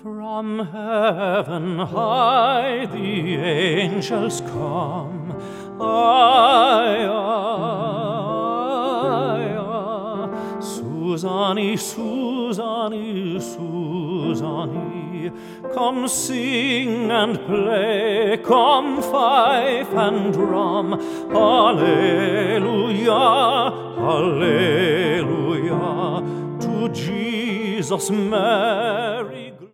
From heaven high the angels come, aye, aye, aye. Susanny, Susanny, Susanny, come sing and play, come fife and drum. Hallelujah, hallelujah, to Jesus' man.